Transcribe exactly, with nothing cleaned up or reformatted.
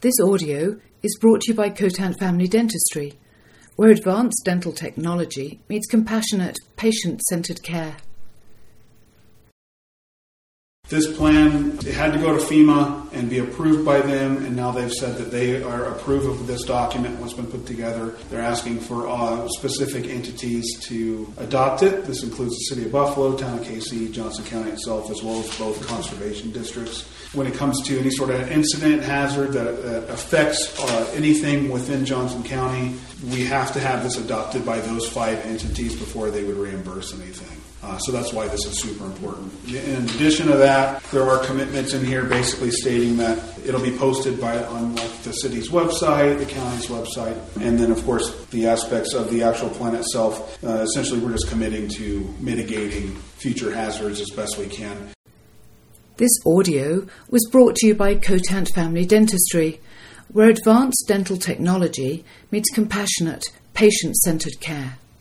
This audio is brought to you by Cotant Family Dentistry, where advanced dental technology meets compassionate, patient-centered care. This plan it had to go to FEMA and be approved by them, and now they've said that they are approved of this document, what's been put together. They're asking for uh, specific entities to adopt it. This includes the City of Buffalo, Town of K C, Johnson County itself, as well as both conservation districts. When it comes to any sort of incident hazard that, that affects uh, anything within Johnson County, we have to have this adopted by those five entities before they would reimburse anything. Uh, so that's why this is super important. In addition to that, there are commitments in here basically stating that it'll be posted by on like, the city's website, the county's website, and then, of course, the aspects of the actual plan itself. Uh, essentially, we're just committing to mitigating future hazards as best we can. This audio was brought to you by Cotant Family Dentistry, where advanced dental technology meets compassionate, patient-centered care.